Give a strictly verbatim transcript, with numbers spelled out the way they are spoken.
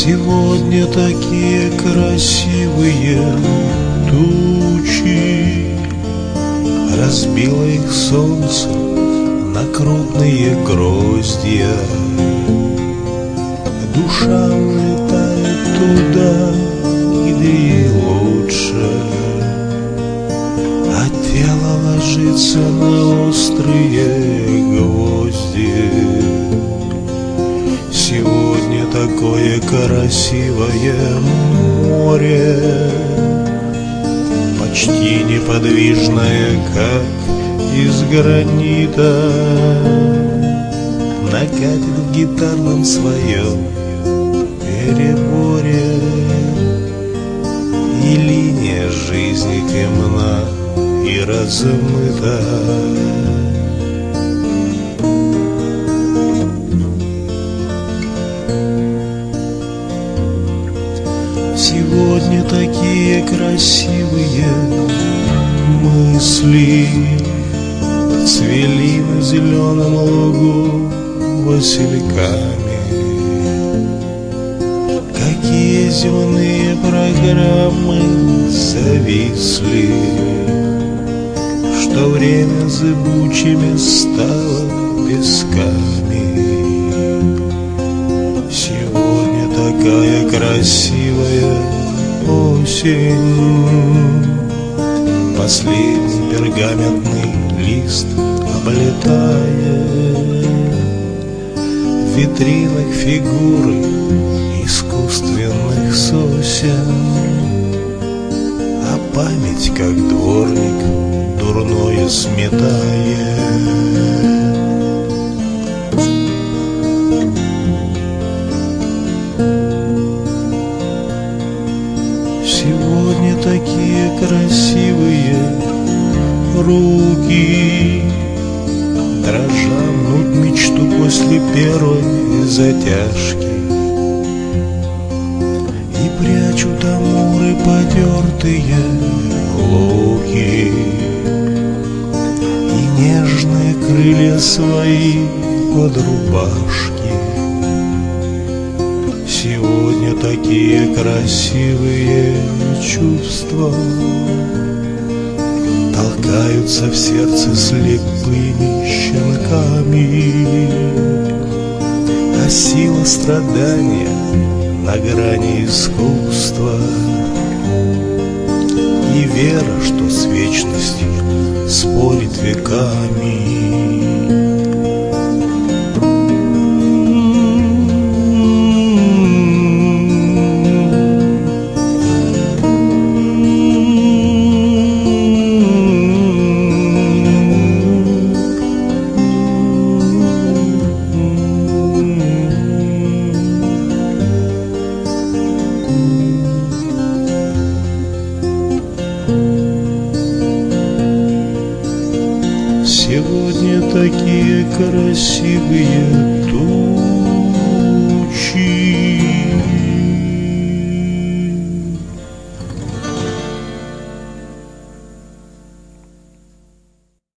Сегодня такие красивые тучи, разбило их солнце на крупные гроздья. Душа улетает туда, где ей лучше, а тело ложится на острые гвозди. Сегодня такое красивое море, почти неподвижное, как из гранита, накатит в гитарном своем переборе, и линия жизни темна и размыта. Сегодня такие красивые мысли цвели на зеленом лугу васильками. Какие земные программы зависли, что время зыбучими стало песками. Сегодня такая красивая осень, последний пергаментный лист облетает, в витринах фигуры искусственных сосен, а память, как дворник, дурное сметает. Сегодня такие красивые руки, дрожа мнут мечту после первой затяжки, и прячут амуры потертые луки, и нежные крылья свои под рубашки. Сегодня такие красивые чувства толкаются в сердце слепыми щенками, а сила страдания на грани искусства, и вера, что с вечностью спорит веками. Сегодня такие красивые